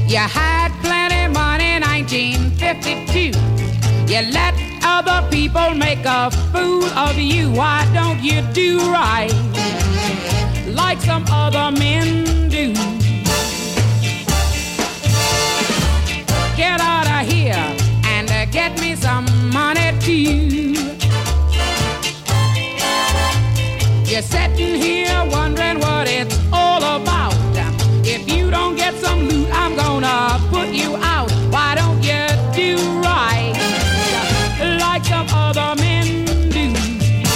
You had plenty money 1952. You let other people make a fool of you. Why don't you do right like some other men do? Get out of here and get me some money too. You're sitting here wondering what it's all about. If you don't get some loot, I'm gonna put you out. Why don't you do right like some other men do?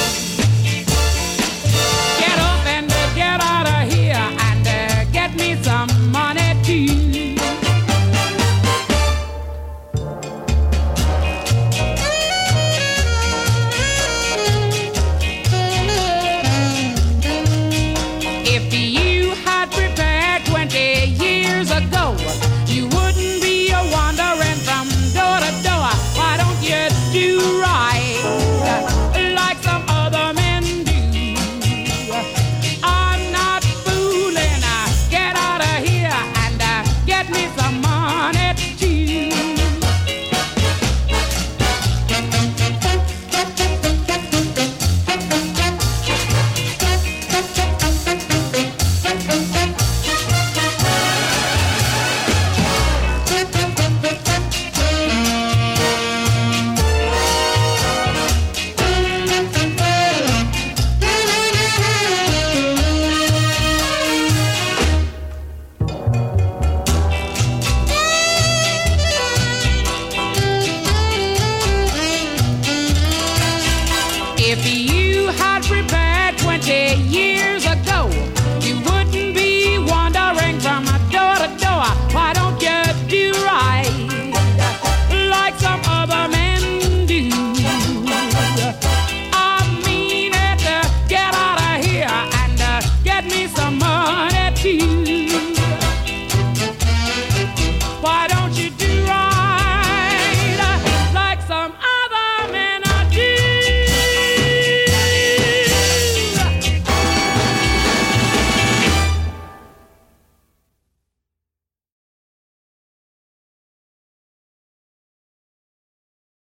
Get up and get out of here and get me some